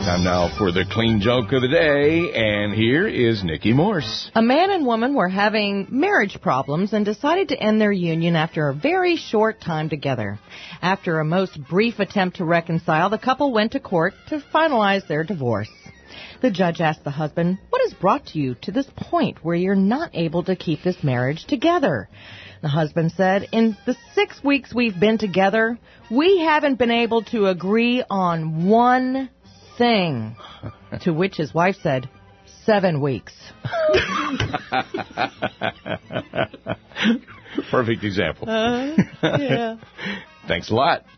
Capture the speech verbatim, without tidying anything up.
Time now for the clean joke of the day, and here is Nikki Morse. A man and woman were having marriage problems and decided to end their union after a very short time together. After a most brief attempt to reconcile, the couple went to court to finalize their divorce. The judge asked the husband, "What has brought you to this point where you're not able to keep this marriage together?" The husband said, "In the six weeks we've been together, we haven't been able to agree on one thing." To which his wife said, "Seven weeks." Perfect example. Uh, yeah. Thanks a lot.